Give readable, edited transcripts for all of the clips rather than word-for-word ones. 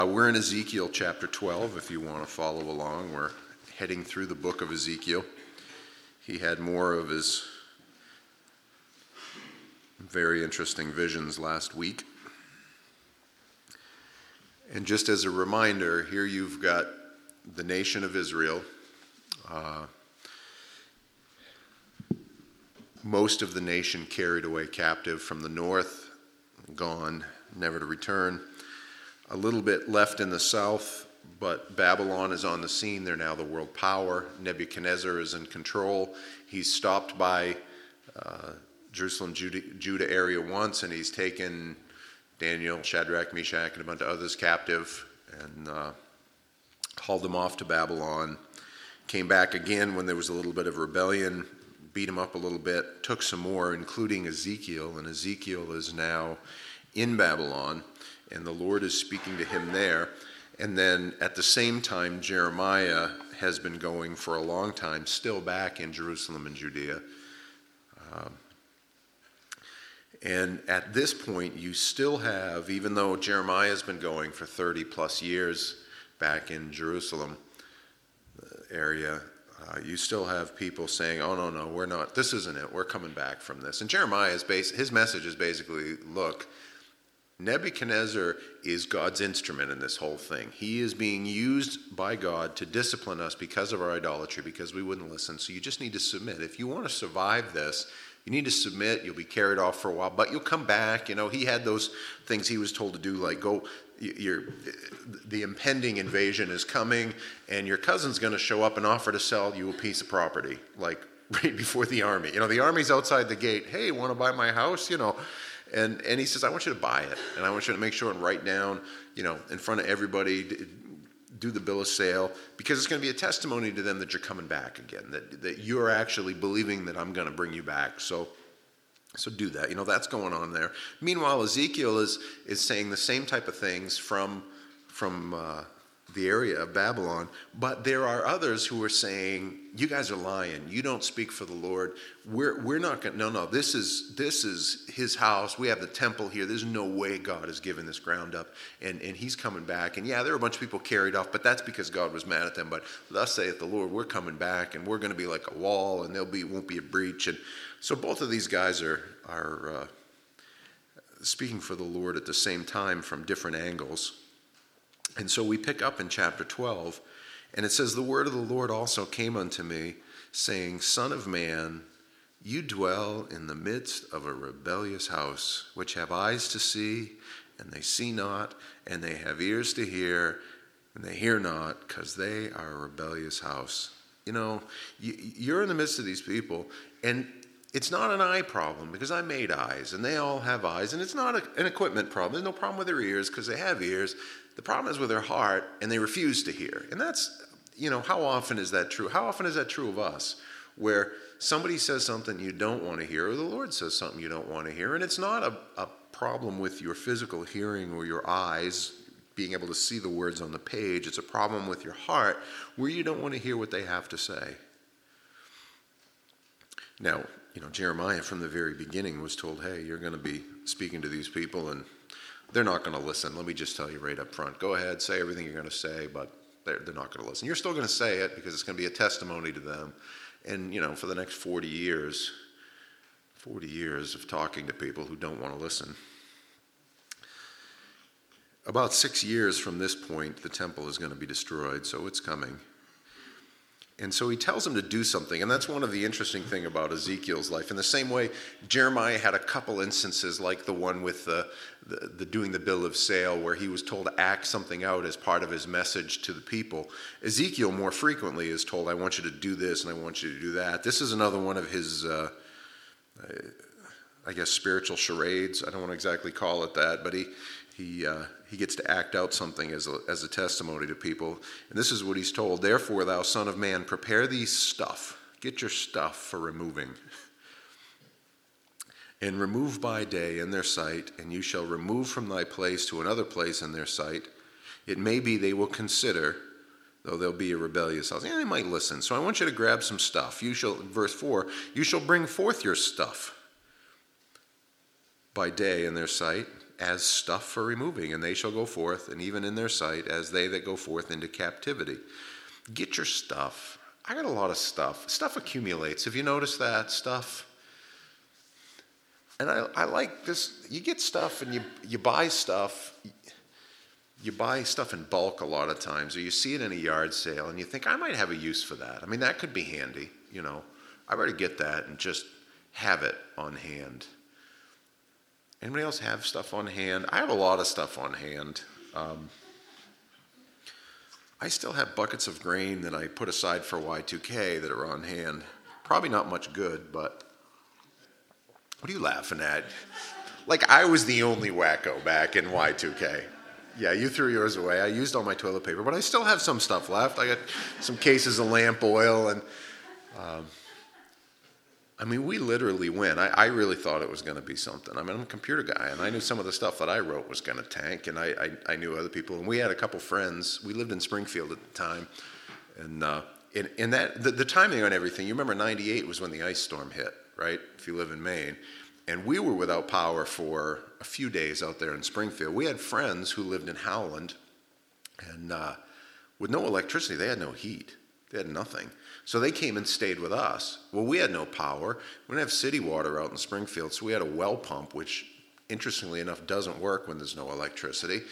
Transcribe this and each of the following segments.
We're in Ezekiel chapter 12, if you want to follow along. We're heading through the book of Ezekiel. He had more of his very interesting visions last week. And just as a reminder, here you've got the nation of Israel. Most of the nation carried away captive from the north, gone, never to return. A little bit left in the south, but Babylon is on the scene. They're now the world power. Nebuchadnezzar is in control. He's stopped by Jerusalem, Judah area once, and he's taken Daniel, Shadrach, Meshach, and a bunch of others captive and hauled them off to Babylon. Came back again when there was a little bit of rebellion, beat him up a little bit, took some more, including Ezekiel, and Ezekiel is now in Babylon, and the Lord is speaking to him there. And then at the same time, Jeremiah has been going for a long time, still back in Jerusalem and Judea. And at this point, you still have, even though Jeremiah has been going for 30 plus years back in Jerusalem area, you still have people saying, oh, no, we're not, this isn't it, we're coming back from this. And Jeremiah's his message is basically, look, Nebuchadnezzar is God's instrument in this whole thing. He is being used by God to discipline us because of our idolatry, because we wouldn't listen. So you just need to submit. If you want to survive this, you need to submit. You'll be carried off for a while, but you'll come back. You know, he had those things he was told to do, like the impending invasion is coming, and your cousin's going to show up and offer to sell you a piece of property, like right before the army. You know, the army's outside the gate. Hey, want to buy my house? You know. And he says, I want you to buy it, and I want you to make sure and write down, you know, in front of everybody, do the bill of sale, because it's going to be a testimony to them that you're coming back again, that you're actually believing that I'm going to bring you back. So do that. You know, that's going on there. Meanwhile, Ezekiel is saying the same type of things from the area of Babylon, but there are others who are saying, you guys are lying. You don't speak for the Lord. We're not going to, no, this is his house. We have the temple here. There's no way God has given this ground up, and he's coming back. And yeah, there are a bunch of people carried off, but that's because God was mad at them. But thus saith the Lord, we're coming back, and we're going to be like a wall, and won't be a breach. And so both of these guys are speaking for the Lord at the same time from different angles. And so we pick up in chapter 12, and it says, the word of the Lord also came unto me, saying, Son of man, you dwell in the midst of a rebellious house, which have eyes to see, and they see not, and they have ears to hear, and they hear not, because they are a rebellious house. You know, you're in the midst of these people, and it's not an eye problem, because I made eyes, and they all have eyes, and it's not an equipment problem. There's no problem with their ears, because they have ears. The problem is with their heart, and they refuse to hear. And that's, you know, how often is that true? How often is that true of us? Where somebody says something you don't want to hear, or the Lord says something you don't want to hear, and it's not a problem with your physical hearing or your eyes being able to see the words on the page. It's a problem with your heart where you don't want to hear what they have to say. Now, you know, Jeremiah from the very beginning was told, hey, you're going to be speaking to these people, and they're not going to listen. Let me just tell you right up front. Go ahead, say everything you're going to say, but they're not going to listen. You're still going to say it because it's going to be a testimony to them. And, you know, for the next 40 years of talking to people who don't want to listen. About 6 years from this point, the temple is going to be destroyed, so it's coming. And so he tells him to do something, and that's one of the interesting things about Ezekiel's life. In the same way, Jeremiah had a couple instances like the one with the doing the bill of sale, where he was told to act something out as part of his message to the people. Ezekiel more frequently is told, I want you to do this and I want you to do that. This is another one of his, I guess, spiritual charades. I don't want to exactly call it that, but he gets to act out something as a testimony to people. And this is what he's told. Therefore, thou son of man, prepare thee stuff. Get your stuff for removing. And remove by day in their sight, and you shall remove from thy place to another place in their sight. It may be they will consider, though they'll be a rebellious house. Yeah, they might listen. So I want you to grab some stuff. You shall, verse 4, you shall bring forth your stuff by day in their sight, as stuff for removing, and they shall go forth, and even in their sight, as they that go forth into captivity. Get your stuff. I got a lot of stuff. Stuff accumulates. Have you noticed that? Stuff. And I like this. You get stuff and you buy stuff. You buy stuff in bulk a lot of times, or you see it in a yard sale, and you think, I might have a use for that. I mean, that could be handy, you know. I better get that and just have it on hand. Anybody else have stuff on hand? I have a lot of stuff on hand. I still have buckets of grain that I put aside for Y2K that are on hand. Probably not much good, but what are you laughing at? Like I was the only wacko back in Y2K. Yeah, you threw yours away. I used all my toilet paper, but I still have some stuff left. I got some cases of lamp oil, and I mean, we literally went. I really thought it was going to be something. I mean, I'm a computer guy, and I knew some of the stuff that I wrote was going to tank, and I knew other people. And we had a couple friends. We lived in Springfield at the time, and in that the timing on everything. You remember '98 was when the ice storm hit, right? If you live in Maine, and we were without power for a few days out there in Springfield. We had friends who lived in Howland, and with no electricity, they had no heat. They had nothing. So they came and stayed with us. Well, we had no power. We didn't have city water out in Springfield, so we had a well pump, which, interestingly enough, doesn't work when there's no electricity.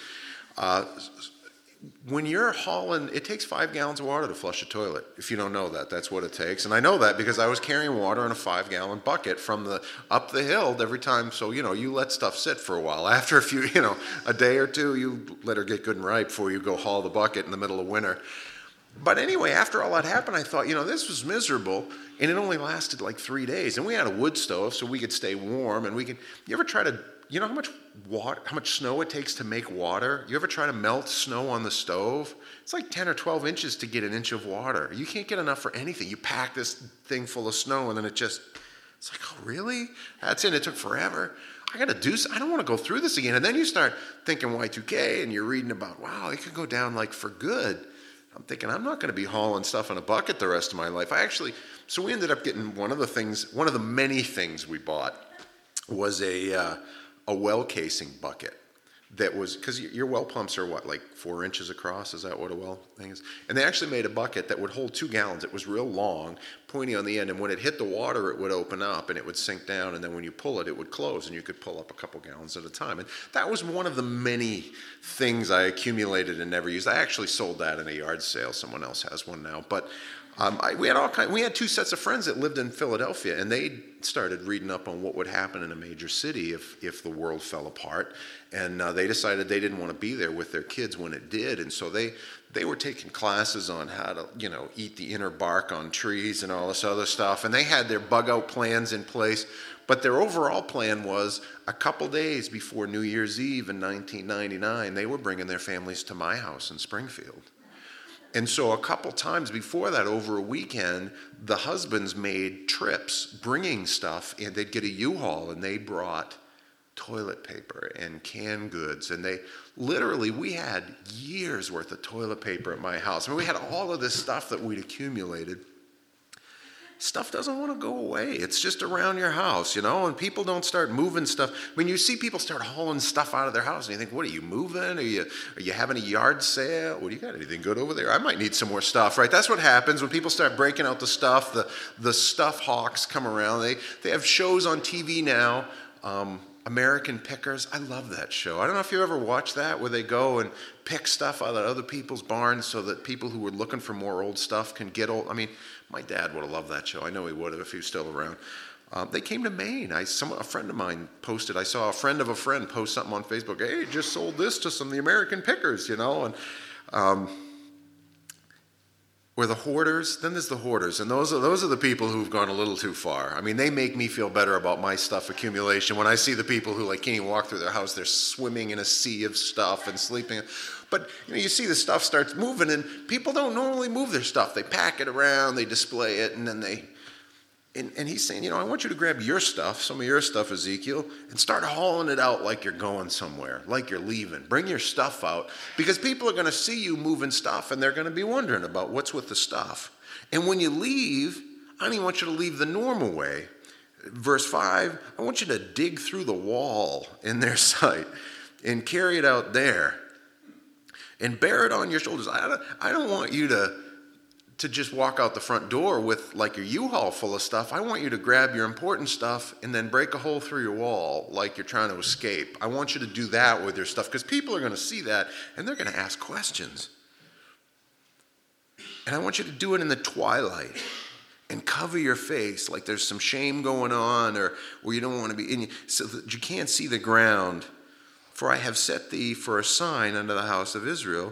When you're hauling, it takes 5 gallons of water to flush a toilet. If you don't know that, that's what it takes. And I know that because I was carrying water in a 5-gallon bucket from up the hill every time. So, you let stuff sit for a while. After a few, a day or two, you let her get good and ripe before you go haul the bucket in the middle of winter. But anyway, after all that happened, I thought, this was miserable, and it only lasted like 3 days. And we had a wood stove, so we could stay warm, and you ever try to, how much snow it takes to make water? You ever try to melt snow on the stove? It's like 10 or 12 inches to get an inch of water. You can't get enough for anything. You pack this thing full of snow, and then it's like, oh, really? That's it. It took forever. I don't want to go through this again. And then you start thinking Y2K, and you're reading about, wow, it could go down like for good. I'm thinking, I'm not going to be hauling stuff in a bucket the rest of my life. So we ended up getting one of the many things we bought was a well casing bucket that was, because your well pumps are like 4 inches across? Is that what a well thing is? And they actually made a bucket that would hold 2 gallons. It was real long, pointy on the end, and when it hit the water, it would open up and it would sink down, and then when you pull it, it would close, and you could pull up a couple gallons at a time. And that was one of the many things I accumulated and never used. I actually sold that in a yard sale. Someone else has one now. But we had 2 sets of friends that lived in Philadelphia, and they started reading up on what would happen in a major city if the world fell apart, and they decided they didn't want to be there with their kids when it did, and so they were taking classes on how to eat the inner bark on trees and all this other stuff, and they had their bug out plans in place. But their overall plan was a couple days before New Year's Eve in 1999, they were bringing their families to my house in Springfield. And so a couple times before that, over a weekend, the husbands made trips bringing stuff, and they'd get a U-Haul, and they brought toilet paper and canned goods. And we had years worth of toilet paper at my house. I mean, we had all of this stuff that we'd accumulated. Stuff doesn't want to go away. It's just around your house, and people don't start moving stuff. I mean, you see people start hauling stuff out of their house, and you think, what are you moving? Are you having a yard sale? What do you got? Anything good over there? I might need some more stuff, right? That's what happens when people start breaking out the stuff. The stuff hawks come around. They have shows on TV now, American Pickers. I love that show. I don't know if you ever watched that, where they go and pick stuff out of other people's barns so that people who were looking for more old stuff can get old. I mean, my dad would have loved that show. I know he would have if he was still around. They came to Maine. A friend of mine posted. I saw a friend of a friend post something on Facebook. Hey, just sold this to some of the American Pickers, and or the hoarders. Then there's the hoarders, and those are the people who've gone a little too far. I mean, they make me feel better about my stuff accumulation when I see the people who can't even walk through their house. They're swimming in a sea of stuff and sleeping. But you see the stuff starts moving, and people don't normally move their stuff. They pack it around, they display it, and then and he's saying, I want you to grab your stuff, some of your stuff, Ezekiel, and start hauling it out like you're going somewhere, like you're leaving. Bring your stuff out, because people are going to see you moving stuff, and they're going to be wondering about what's with the stuff. And when you leave, I don't even want you to leave the normal way. Verse 5, I want you to dig through the wall in their sight. and carry it out there and bear it on your shoulders. I don't want you to just walk out the front door with like your U-Haul full of stuff. I want you to grab your important stuff and then break a hole through your wall like you're trying to escape. I want you to do that with your stuff because people are going to see that and they're going to ask questions. And I want you to do it in the twilight and cover your face like there's some shame going on or where you don't want to be in, so that you can't see the ground. For I have set thee for a sign unto the house of Israel.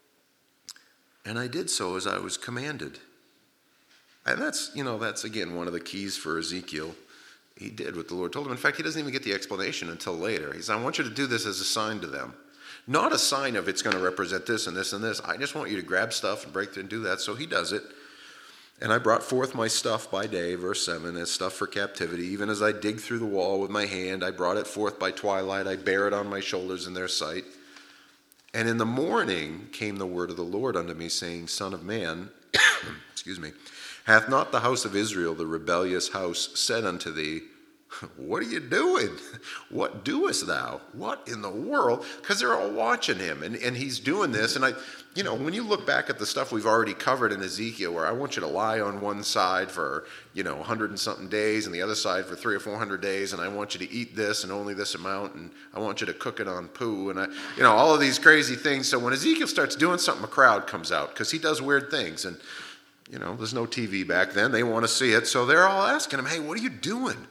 And I did so as I was commanded. And that's again one of the keys for Ezekiel. He did what the Lord told him. In fact, he doesn't even get the explanation until later. He said, I want you to do this as a sign to them. Not a sign of it's going to represent this and this and this. I just want you to grab stuff and break through and do that. So he does it. And I brought forth my stuff by day, verse 7, as stuff for captivity. Even as I dig through the wall with my hand, I brought it forth by twilight. I bear it on my shoulders in their sight. And in the morning came the word of the Lord unto me, saying, Son of man, excuse me, hath not the house of Israel, the rebellious house, said unto thee, what are you doing? What doest thou? What in the world? Because they're all watching him, and he's doing this. And when you look back at the stuff we've already covered in Ezekiel, where I want you to lie on one side for 100 and something days, and the other side for 300 or 400 days, and I want you to eat this and only this amount, and I want you to cook it on poo, and all of these crazy things. So when Ezekiel starts doing something, a crowd comes out because he does weird things, and there's no TV back then. They want to see it, so they're all asking him, "Hey, what are you doing?"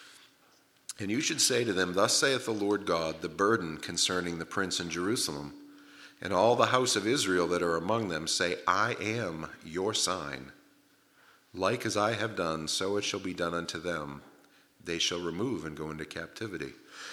And you should say to them, Thus saith the Lord God, the burden concerning the prince in Jerusalem, and all the house of Israel that are among them, say, I am your sign. Like as I have done, so it shall be done unto them. They shall remove and go into captivity.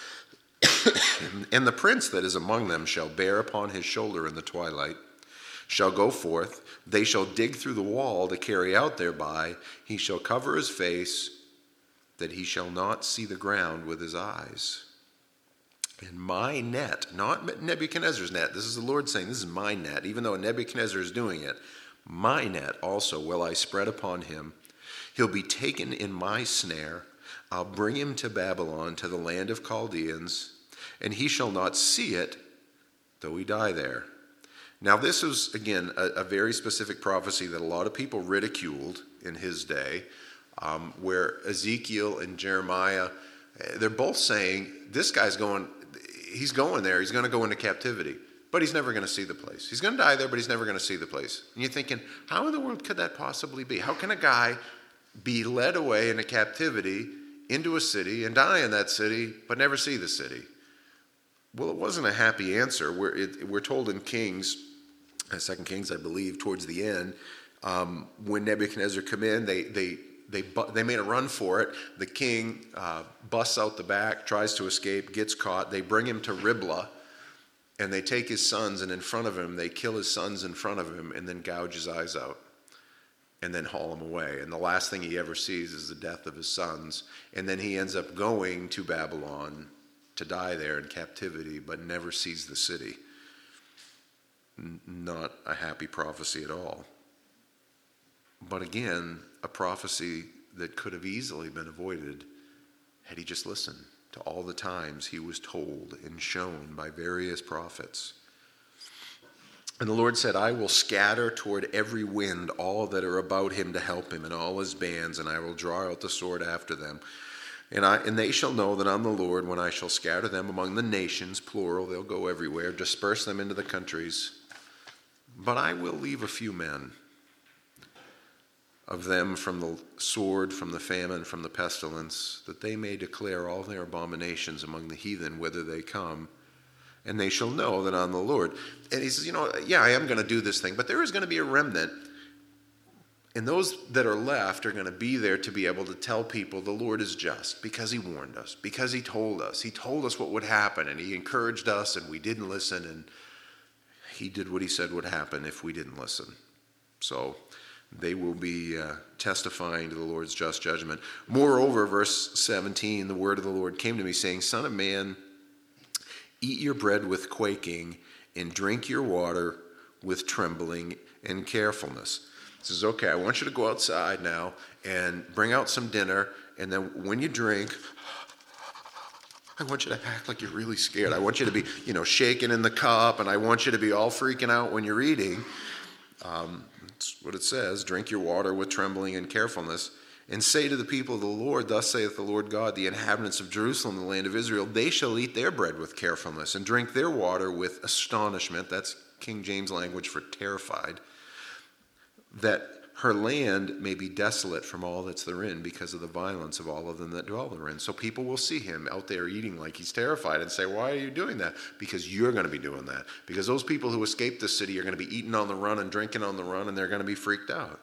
And the prince that is among them shall bear upon his shoulder in the twilight, shall go forth. They shall dig through the wall to carry out thereby. He shall cover his face, that he shall not see the ground with his eyes. And my net, not Nebuchadnezzar's net, this is the Lord saying, this is my net, even though Nebuchadnezzar is doing it, my net also will I spread upon him. He'll be taken in my snare. I'll bring him to Babylon, to the land of Chaldeans, and he shall not see it, though he die there. Now this is, again, a very specific prophecy that a lot of people ridiculed in his day, where Ezekiel and Jeremiah, they're both saying, this guy's he's going there, he's going to go into captivity, but he's never going to see the place. He's going to die there, but he's never going to see the place. And you're thinking, how in the world could that possibly be? How can a guy be led away into captivity, into a city, and die in that city, but never see the city? Well, it wasn't a happy answer. We're told in Kings, 2 Kings, I believe, towards the end, when Nebuchadnezzar come in, they made a run for it. The king busts out the back, tries to escape, gets caught. They bring him to Riblah, and they take his sons, and in front of him, they kill his sons in front of him, and then gouge his eyes out, and then haul him away. And the last thing he ever sees is the death of his sons. And then he ends up going to Babylon to die there in captivity, but never sees the city. Not a happy prophecy at all. But again, a prophecy that could have easily been avoided had he just listened to all the times he was told and shown by various prophets. And the Lord said, I will scatter toward every wind all that are about him to help him and all his bands, and I will draw out the sword after them. And they shall know that I'm the Lord when I shall scatter them among the nations, plural, they'll go everywhere, disperse them into the countries. But I will leave a few men of them from the sword, from the famine, from the pestilence, that they may declare all their abominations among the heathen, whither they come, and they shall know that I'm the Lord. And he says, I am going to do this thing, but there is going to be a remnant, and those that are left are going to be there to be able to tell people the Lord is just, because he warned us, because he told us what would happen, and he encouraged us, and we didn't listen, and he did what he said would happen if we didn't listen. So they will be testifying to the Lord's just judgment. Moreover, verse 17, the word of the Lord came to me, saying, Son of man, eat your bread with quaking, and drink your water with trembling and carefulness. He says, okay, I want you to go outside now and bring out some dinner, and then when you drink, I want you to act like you're really scared. I want you to be, shaking in the cup, and I want you to be all freaking out when you're eating. That's what it says. Drink your water with trembling and carefulness, and say to the people of the Lord, thus saith the Lord God, the inhabitants of Jerusalem, the land of Israel, they shall eat their bread with carefulness and drink their water with astonishment. That's King James language for terrified. That her land may be desolate from all that's therein because of the violence of all of them that dwell therein. So people will see him out there eating like he's terrified and say, why are you doing that? Because you're going to be doing that. Because those people who escaped the city are going to be eating on the run and drinking on the run, and they're going to be freaked out.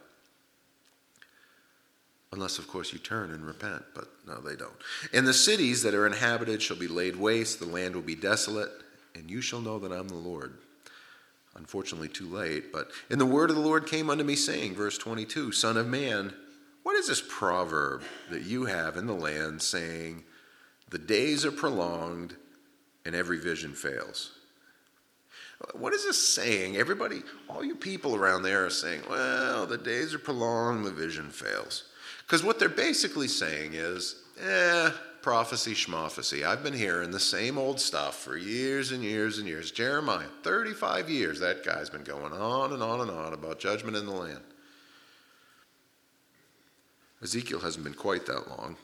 Unless, of course, you turn and repent, but no, they don't. And the cities that are inhabited shall be laid waste, the land will be desolate, and you shall know that I'm the Lord. Unfortunately, too late, but and the word of the Lord came unto me, saying, verse 22, Son of man, what is this proverb that you have in the land, saying, the days are prolonged, and every vision fails? What is this saying? Everybody, all you people around there are saying, well, the days are prolonged, the vision fails. Because what they're basically saying is, prophecy schmophecy. I've been hearing the same old stuff for years and years and years. Jeremiah, 35 years, that guy's been going on and on and on about judgment in the land. Ezekiel hasn't been quite that long.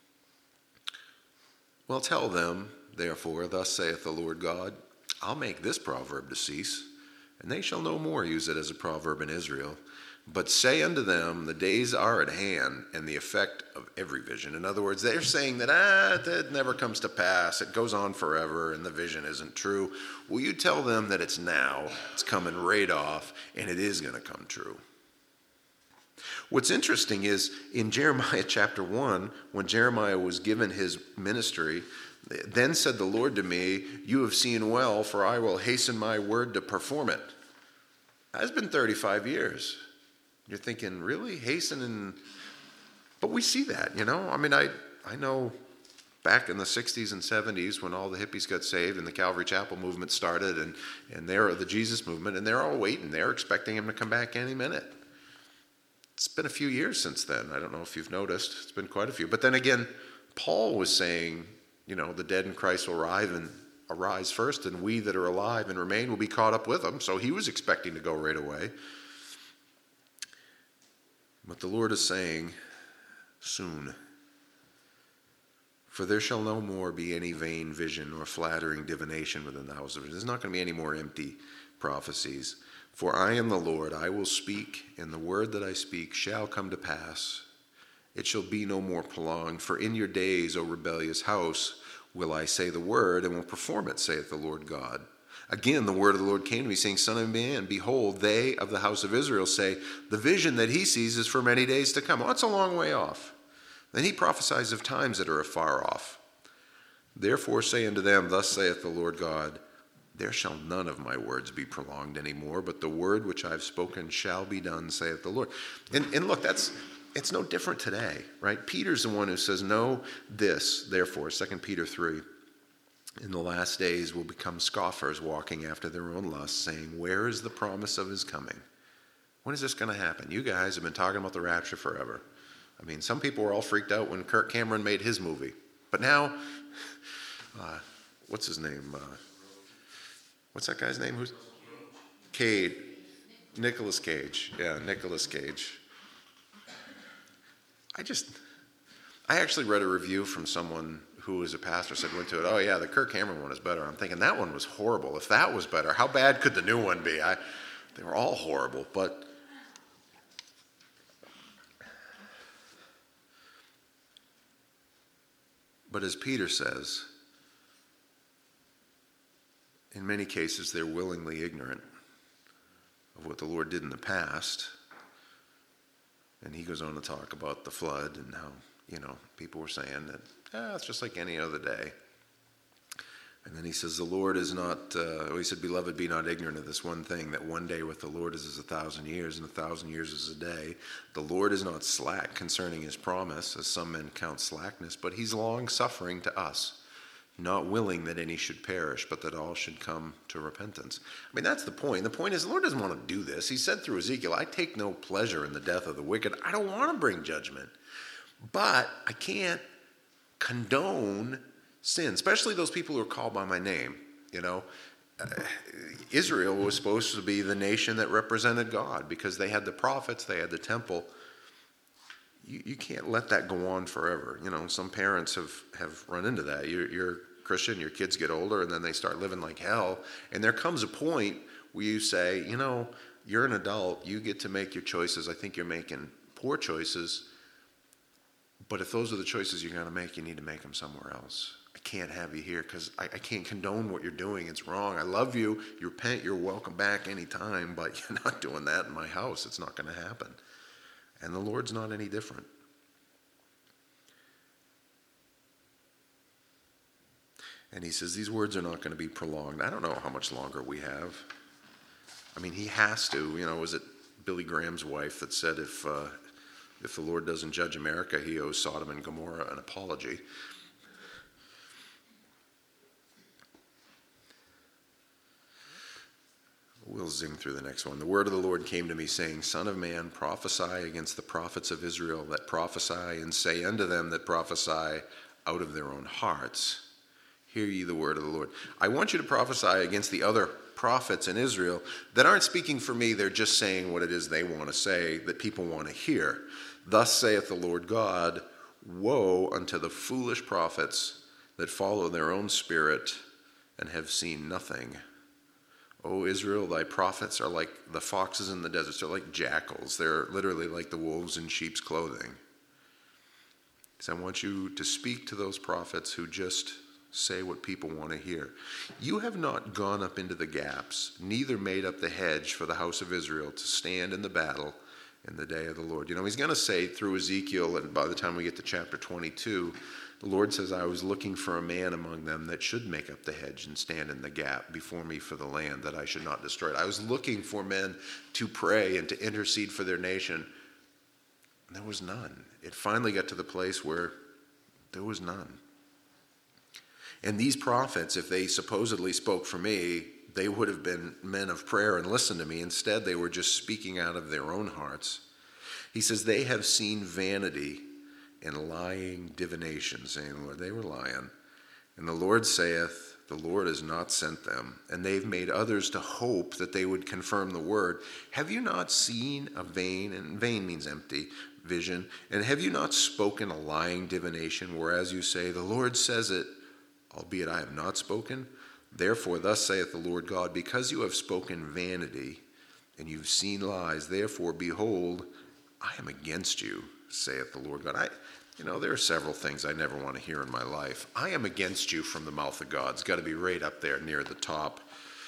Well, tell them, therefore, thus saith the Lord God, I'll make this proverb to cease, and they shall no more use it as a proverb in Israel. But say unto them, the days are at hand, and the effect of every vision. In other words, they're saying that never comes to pass. It goes on forever, and the vision isn't true. Will you tell them that it's now, it's coming right off, and it is going to come true? What's interesting is in Jeremiah chapter 1, when Jeremiah was given his ministry, then said the Lord to me, you have seen well, for I will hasten my word to perform it. That's been 35 years. You're thinking, really? Hasten? But we see that, I mean, I know back in the 60s and 70s when all the hippies got saved and the Calvary Chapel movement started and they're the Jesus movement, and they're all waiting. They're expecting him to come back any minute. It's been a few years since then. I don't know if you've noticed. It's been quite a few. But then again, Paul was saying, the dead in Christ will arise first, and we that are alive and remain will be caught up with them. So he was expecting to go right away. But the Lord is saying, soon. For there shall no more be any vain vision or flattering divination within the house of Israel. There's not going to be any more empty prophecies. For I am the Lord, I will speak, and the word that I speak shall come to pass. It shall be no more prolonged. For in your days, O rebellious house, will I say the word, and will perform it, saith the Lord God. Again, the word of the Lord came to me, saying, Son of man, behold, they of the house of Israel say, the vision that he sees is for many days to come. Well, it's a long way off. Then he prophesies of times that are afar off. Therefore say unto them, thus saith the Lord God, there shall none of my words be prolonged any more, but the word which I have spoken shall be done, saith the Lord. And look, it's no different today, right? Peter's the one who says, know this, therefore, 2 Peter 3. In the last days will become scoffers, walking after their own lusts, saying, where is the promise of his coming? When is this going to happen? You guys have been talking about the rapture forever. I mean, some people were all freaked out when Kirk Cameron made his movie. But now, what's his name? What's that guy's name? Who's Cage? Nicolas Cage. Yeah, Nicolas Cage. I actually read a review from someone who was a pastor, went to it, oh yeah, the Kirk Cameron one is better. I'm thinking that one was horrible. If that was better, how bad could the new one be? They were all horrible, but as Peter says, in many cases they're willingly ignorant of what the Lord did in the past. And he goes on to talk about the flood and how, people were saying that, it's just like any other day. And then he says, the Lord is not, he said, beloved, be not ignorant of this one thing, that one day with the Lord is as 1,000 years, and 1,000 years is a day. The Lord is not slack concerning his promise, as some men count slackness, but he's long-suffering to us, not willing that any should perish, but that all should come to repentance. I mean, that's the point. The point is, the Lord doesn't want to do this. He said through Ezekiel, I take no pleasure in the death of the wicked. I don't want to bring judgment. But I can't condone sin, especially those people who are called by my name. Israel was supposed to be the nation that represented God because they had the prophets, they had the temple. You can't let that go on forever. Some parents have run into that. You're Christian, your kids get older, and then they start living like hell. And there comes a point where you say, you're an adult, you get to make your choices. I think you're making poor choices, but if those are the choices you're going to make, you need to make them somewhere else. I can't have you here because I can't condone what you're doing. It's wrong. I love you. You repent. You're welcome back anytime, but you're not doing that in my house. It's not going to happen. And the Lord's not any different. And he says these words are not going to be prolonged. I don't know how much longer we have. I mean, he has to. Was it Billy Graham's wife that said if the Lord doesn't judge America, he owes Sodom and Gomorrah an apology. We'll zing through the next one. The word of the Lord came to me, saying, Son of man, prophesy against the prophets of Israel that prophesy, and say unto them that prophesy out of their own hearts, hear ye the word of the Lord. I want you to prophesy against the other prophets in Israel that aren't speaking for me. They're just saying what it is they want to say that people want to hear. Thus saith the Lord God, woe unto the foolish prophets that follow their own spirit and have seen nothing. O Israel, thy prophets are like the foxes in the deserts. They're like jackals. They're literally like the wolves in sheep's clothing. So I want you to speak to those prophets who just say what people want to hear. You have not gone up into the gaps, neither made up the hedge for the house of Israel to stand in the battle in the day of the Lord. He's going to say through Ezekiel, and by the time we get to chapter 22, the Lord says, I was looking for a man among them that should make up the hedge and stand in the gap before me for the land, that I should not destroy it. I was looking for men to pray and to intercede for their nation. And there was none. It finally got to the place where there was none. And these prophets, if they supposedly spoke for me, they would have been men of prayer and listened to me. Instead, they were just speaking out of their own hearts. He says, they have seen vanity and lying divination, saying, Lord, they were lying. And the Lord saith, the Lord has not sent them, and they've made others to hope that they would confirm the word. Have you not seen a vain, and vain means empty, vision, and have you not spoken a lying divination, whereas you say, the Lord says it, albeit I have not spoken? Therefore, thus saith the Lord God, because you have spoken vanity, and you've seen lies, therefore, behold, I am against you, saith the Lord God. There are several things I never want to hear in my life. I am against you from the mouth of God. It's got to be right up there near the top.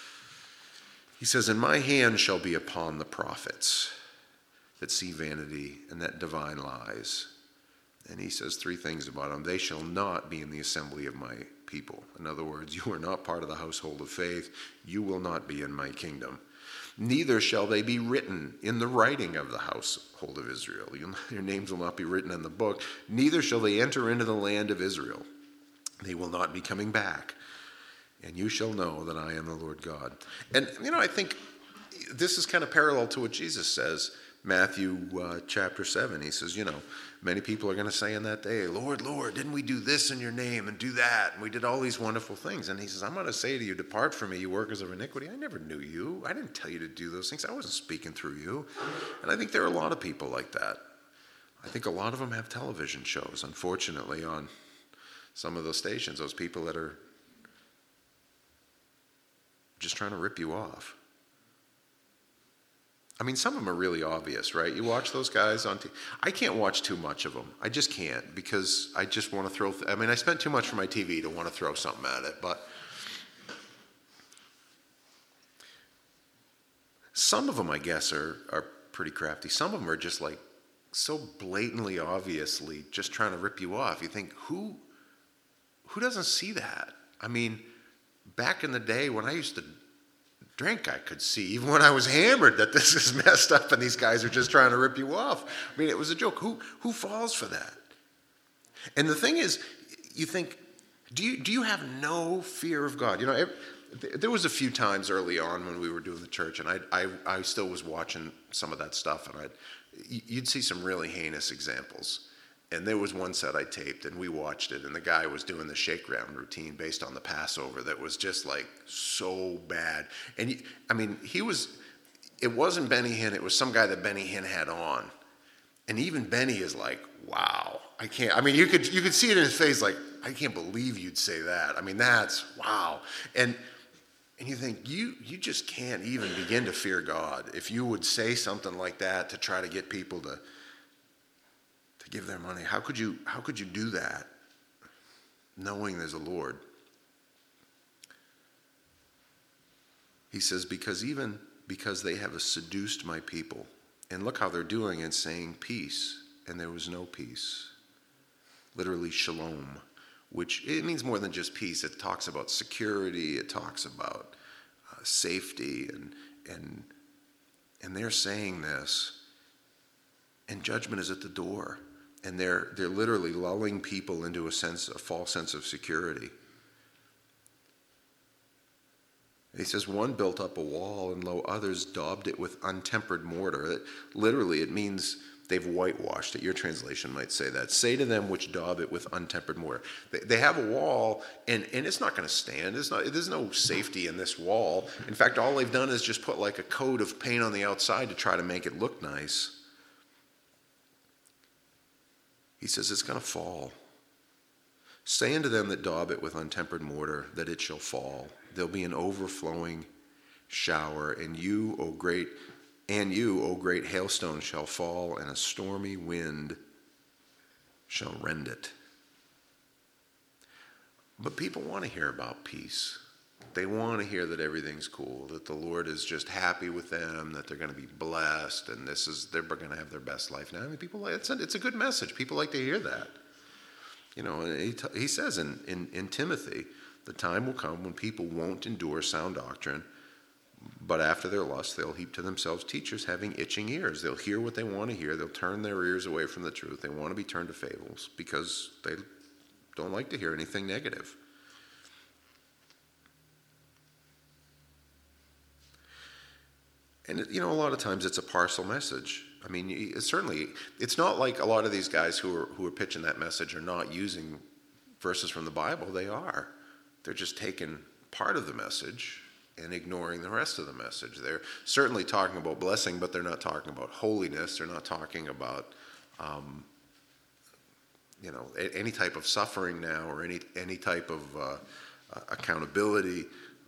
He says, and my hand shall be upon the prophets that see vanity and that divine lies. And he says three things about them. They shall not be in the assembly of my people. In other words, you are not part of the household of faith. You will not be in my kingdom. Neither shall they be written in the writing of the household of Israel. Your names will not be written in the book. Neither shall they enter into the land of Israel. They will not be coming back. And you shall know that I am the Lord God. And, I think this is kind of parallel to what Jesus says. Matthew chapter 7, he says, many people are going to say in that day, Lord, Lord, didn't we do this in your name and do that? And we did all these wonderful things. And he says, I'm going to say to you, depart from me, you workers of iniquity. I never knew you. I didn't tell you to do those things. I wasn't speaking through you. And I think there are a lot of people like that. I think a lot of them have television shows, unfortunately, on some of those stations, those people that are just trying to rip you off. Some of them are really obvious, right? You watch those guys on TV. I can't watch too much of them. I just can't because I just want to throw... I spent too much for my TV to want to throw something at it, but... Some of them, I guess, are pretty crafty. Some of them are just like so blatantly, obviously just trying to rip you off. You think, who doesn't see that? Back in the day when I used to drink, I could see, even when I was hammered, that this is messed up and these guys are just trying to rip you off. It was a joke. Who falls for that? And the thing is, you think, do you have no fear of God? There was a few times early on when we were doing the church, and I still was watching some of that stuff, and you'd see some really heinous examples. And there was one set I taped, and we watched it, and the guy was doing the shakedown routine based on the Passover that was just like so bad. And it wasn't Benny Hinn, it was some guy that Benny Hinn had on. And even Benny is like, wow, I can't. I mean, you could see it in his face, like, I can't believe you'd say that. I mean, that's wow. And you think, you just can't even begin to fear God if you would say something like that to try to get people to give their money. How could you do that knowing there's a Lord? He says, because they have seduced my people. And look how they're doing it, saying peace, and there was no peace. Literally shalom, which it means more than just peace. It talks about security. It talks about safety, and they're saying this, and judgment is at the door. And they're literally lulling people into a false sense of security. He says, one built up a wall, and lo, others daubed it with untempered mortar. Literally, it means they've whitewashed it. Your translation might say that. Say to them which daub it with untempered mortar. They have a wall, and it's not going to stand. There's no safety in this wall. In fact, all they've done is just put like a coat of paint on the outside to try to make it look nice. He says it's going to fall. Say unto them that daub it with untempered mortar, that it shall fall. There'll be an overflowing shower, and you, O great hailstone, shall fall, and a stormy wind shall rend it. But people want to hear about peace. They want to hear that everything's cool, that the Lord is just happy with them, that they're going to be blessed, and they're going to have their best life now. I mean, it's a good message. People like to hear that. You know, he says in Timothy, the time will come when people won't endure sound doctrine, but after their lust, they'll heap to themselves teachers having itching ears. They'll hear what they want to hear. They'll turn their ears away from the truth. They want to be turned to fables because they don't like to hear anything negative. And, you know, a lot of times it's a partial message. I mean, it's not like a lot of these guys who are pitching that message are not using verses from the Bible. They are. They're just taking part of the message and ignoring the rest of the message. They're certainly talking about blessing, but they're not talking about holiness. They're not talking about, any type of suffering now or any type of accountability.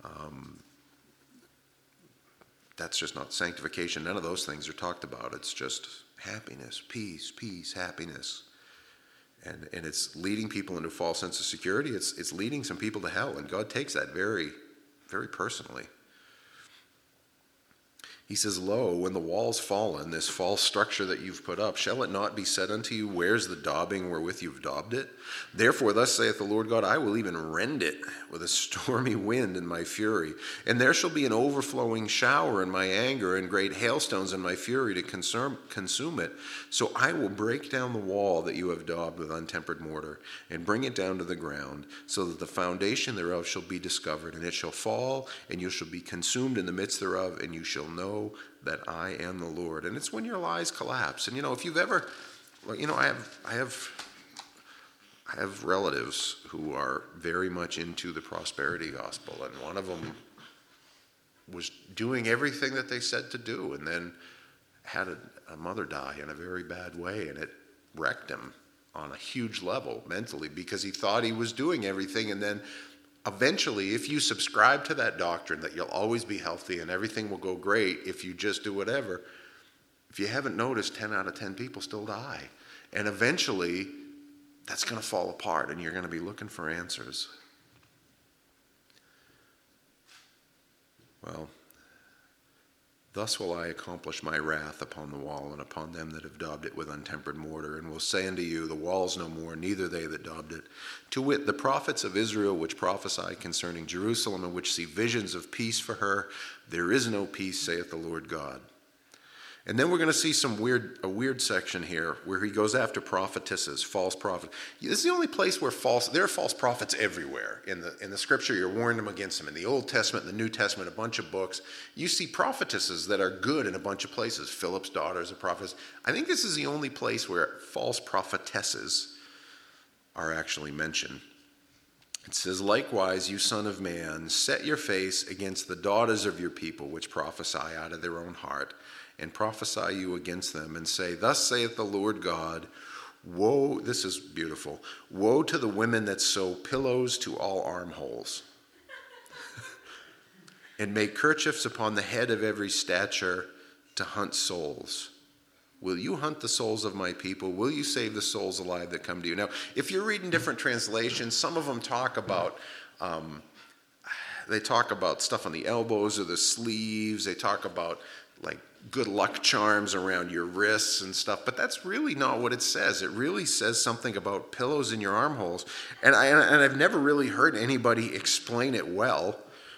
That's just not sanctification. None of those things are talked about. It's just happiness, peace, happiness. And it's leading people into a false sense of security. It's leading some people to hell, and God takes that very, very personally. He says, lo, when the wall's fallen, this false structure that you've put up, shall it not be said unto you, where's the daubing wherewith you've daubed it? Therefore, thus saith the Lord God, I will even rend it with a stormy wind in my fury. And there shall be an overflowing shower in my anger, and great hailstones in my fury to consume it. So I will break down the wall that you have daubed with untempered mortar, and bring it down to the ground, so that the foundation thereof shall be discovered, and it shall fall, and you shall be consumed in the midst thereof, and you shall know that I am the Lord. And it's when your lies collapse. And if you've ever, I have relatives who are very much into the prosperity gospel, and one of them was doing everything that they said to do, and then had a mother die in a very bad way, and it wrecked him on a huge level mentally because he thought he was doing everything, and then eventually, if you subscribe to that doctrine that you'll always be healthy and everything will go great if you just do whatever, if you haven't noticed, 10 out of 10 people still die. And eventually, that's going to fall apart and you're going to be looking for answers. Well, thus will I accomplish my wrath upon the wall and upon them that have daubed it with untempered mortar, and will say unto you, the wall's no more, neither they that daubed it. To wit, the prophets of Israel which prophesy concerning Jerusalem, and which see visions of peace for her, there is no peace, saith the Lord God. And then we're going to see a weird section here where he goes after prophetesses, false prophets. This is the only place where there are false prophets everywhere. In the scripture, you're warning them against them. In the Old Testament, the New Testament, a bunch of books, you see prophetesses that are good in a bunch of places. Philip's daughter is a prophetess. I think this is the only place where false prophetesses are actually mentioned. It says, likewise, you son of man, set your face against the daughters of your people, which prophesy out of their own heart, and prophesy you against them, and say, thus saith the Lord God, woe, this is beautiful, woe to the women that sew pillows to all armholes, and make kerchiefs upon the head of every stature to hunt souls. Will you hunt the souls of my people? Will you save the souls alive that come to you? Now, if you're reading different translations, some of them talk about stuff on the elbows or the sleeves. They talk about like good luck charms around your wrists and stuff, but that's really not what it says. It really says something about pillows in your armholes, and I've never really heard anybody explain it well.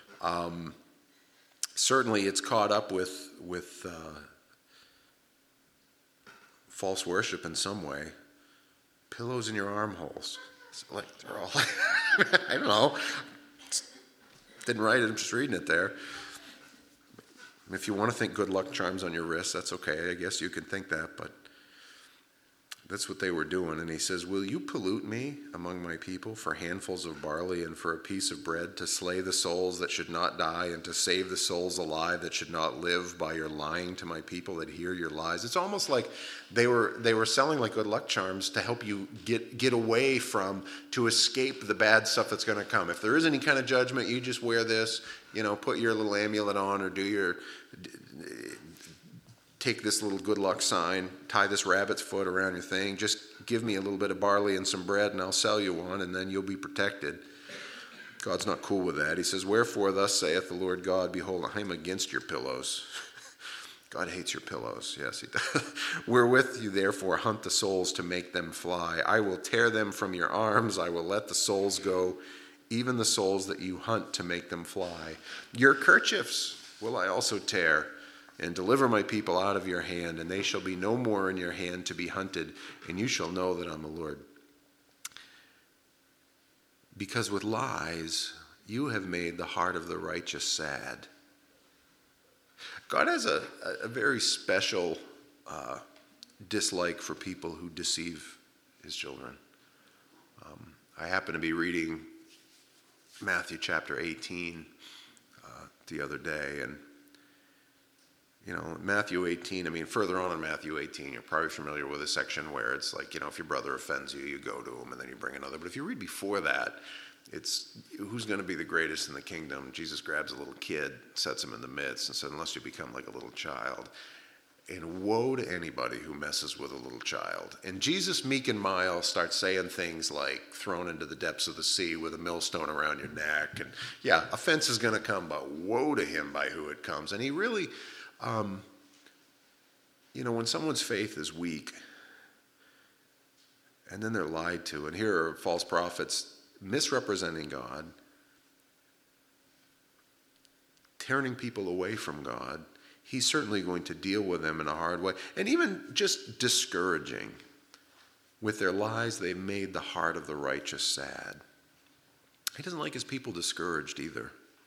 Certainly, it's caught up with false worship in some way. Pillows in your armholes. It's like they're all, I don't know. Didn't write it, I'm just reading it there. If you want to think good luck charms on your wrist, that's okay. I guess you can think that, but that's what they were doing. And he says, will you pollute me among my people for handfuls of barley and for a piece of bread to slay the souls that should not die and to save the souls alive that should not live by your lying to my people that hear your lies? It's almost like they were selling like good luck charms to help you get away from, to escape the bad stuff that's going to come. If there is any kind of judgment, you just wear this, put your little amulet on, or take this little good luck sign, tie this rabbit's foot around your thing, just give me a little bit of barley and some bread and I'll sell you one and then you'll be protected. God's not cool with that. He says, wherefore thus saith the Lord God, behold, I am against your pillows. God hates your pillows. Yes, he does. Wherewith you therefore hunt the souls to make them fly. I will tear them from your arms. I will let the souls go, even the souls that you hunt to make them fly. Your kerchiefs will I also tear, and deliver my people out of your hand, and they shall be no more in your hand to be hunted, and you shall know that I'm the Lord. Because with lies you have made the heart of the righteous sad. God has a very special dislike for people who deceive his children. I happen to be reading Matthew chapter 18 the other day, and Matthew 18, further on in Matthew 18, you're probably familiar with a section where it's like, if your brother offends you, you go to him and then you bring another. But if you read before that, it's who's going to be the greatest in the kingdom. Jesus grabs a little kid, sets him in the midst, and said, unless you become like a little child. And woe to anybody who messes with a little child. And Jesus, meek and mild, starts saying things like thrown into the depths of the sea with a millstone around your neck. And yeah, offense is going to come, but woe to him by who it comes. And he really... when someone's faith is weak and then they're lied to, and here are false prophets misrepresenting God, turning people away from God, he's certainly going to deal with them in a hard way. And even just discouraging. With their lies, they've made the heart of the righteous sad. He doesn't like his people discouraged either.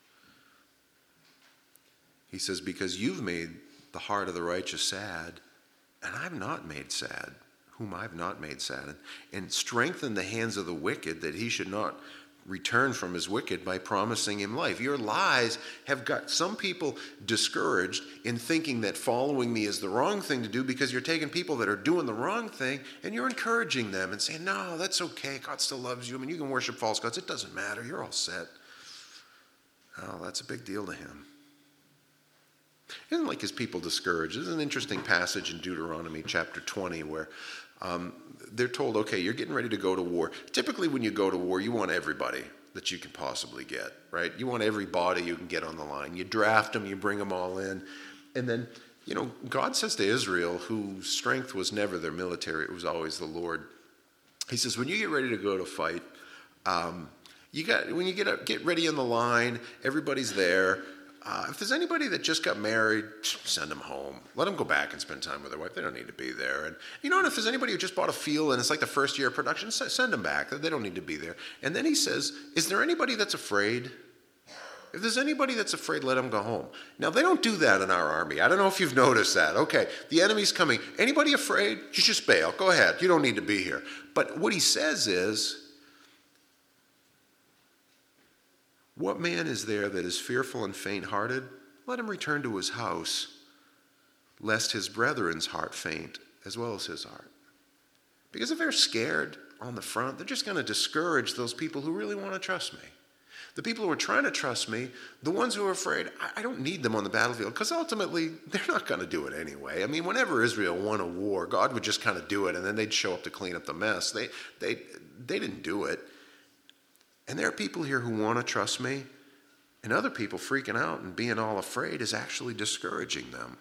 He says, because you've made the heart of the righteous sad, and I've not made sad, whom I've not made sad, and strengthen the hands of the wicked, that he should not return from his wicked by promising him life. Your lies have got some people discouraged in thinking that following me is the wrong thing to do, because you're taking people that are doing the wrong thing and you're encouraging them and saying, no, that's okay, God still loves you. You can worship false gods, it doesn't matter, you're all set. Oh, that's a big deal to him. He doesn't like his people discouraged. There's an interesting passage in Deuteronomy chapter 20 where they're told, okay, you're getting ready to go to war. Typically when you go to war, you want everybody that you can possibly get, right? You want everybody you can get on the line. You draft them, you bring them all in. And then, God says to Israel, whose strength was never their military, it was always the Lord. He says, when you get ready to go to fight, when you get ready in the line, everybody's there. If there's anybody that just got married, send them home. Let them go back and spend time with their wife. They don't need to be there. And and if there's anybody who just bought a field and it's like the first year of production, send them back. They don't need to be there. And then he says, is there anybody that's afraid? If there's anybody that's afraid, let them go home. Now, they don't do that in our army. I don't know if you've noticed that. Okay, the enemy's coming. Anybody afraid? You just bail. Go ahead. You don't need to be here. But what he says is, what man is there that is fearful and faint-hearted? Let him return to his house, lest his brethren's heart faint, as well as his heart. Because if they're scared on the front, they're just going to discourage those people who really want to trust me. The people who are trying to trust me, the ones who are afraid, I don't need them on the battlefield, because ultimately, they're not going to do it anyway. I mean, whenever Israel won a war, God would just kind of do it, and then they'd show up to clean up the mess. They didn't do it. And there are people here who want to trust me, and other people freaking out and being all afraid is actually discouraging them.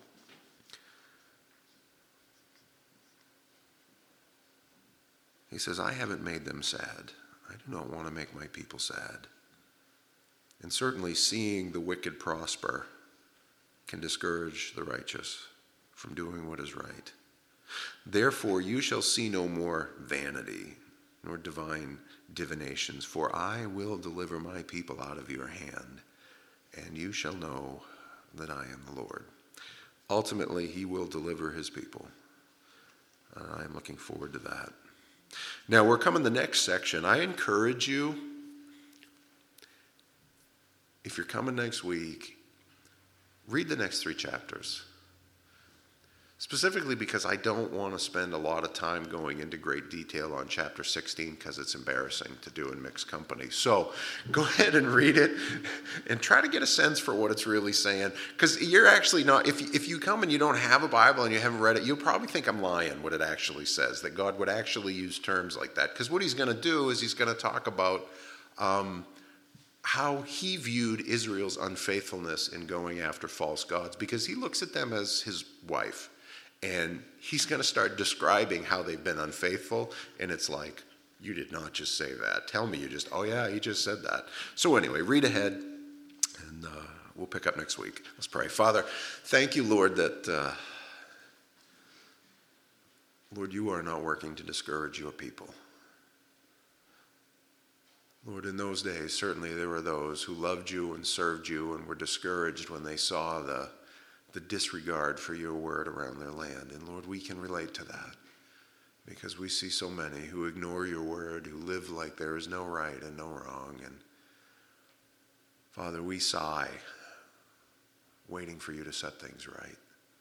He says, I haven't made them sad. I do not want to make my people sad. And certainly seeing the wicked prosper can discourage the righteous from doing what is right. Therefore you shall see no more vanity, nor divine divinations, for I will deliver my people out of your hand, and you shall know that I am the Lord. Ultimately, he will deliver his people. I'm looking forward to that. Now, we're coming to the next section. I encourage you, if you're coming next week, read the next 3 chapters. Specifically because I don't want to spend a lot of time going into great detail on chapter 16 because it's embarrassing to do in mixed company. So go ahead and read it and try to get a sense for what it's really saying. Because you're actually not, if you come and you don't have a Bible and you haven't read it, you'll probably think I'm lying what it actually says, that God would actually use terms like that. Because what he's going to do is he's going to talk about how he viewed Israel's unfaithfulness in going after false gods, because he looks at them as his wife. And he's going to start describing how they've been unfaithful. And it's like, you did not just say that. Tell me you just, oh yeah, he just said that. So anyway, read ahead, and we'll pick up next week. Let's pray. Father, thank you, Lord, that, Lord, you are not working to discourage your people. Lord, in those days, certainly there were those who loved you and served you and were discouraged when they saw the disregard for your word around their land. And Lord, we can relate to that because we see so many who ignore your word, who live like there is no right and no wrong. And Father, we sigh, waiting for you to set things right.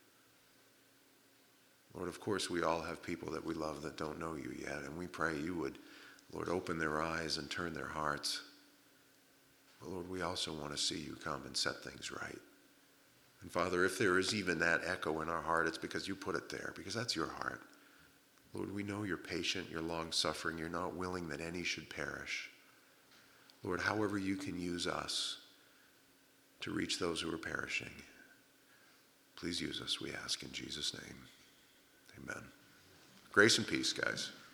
Lord, of course, we all have people that we love that don't know you yet, and we pray you would, Lord, open their eyes and turn their hearts. But Lord, we also want to see you come and set things right. And Father, if there is even that echo in our heart, it's because you put it there, because that's your heart. Lord, we know you're patient, you're long-suffering, you're not willing that any should perish. Lord, however you can use us to reach those who are perishing, please use us, we ask in Jesus' name. Amen. Grace and peace, guys.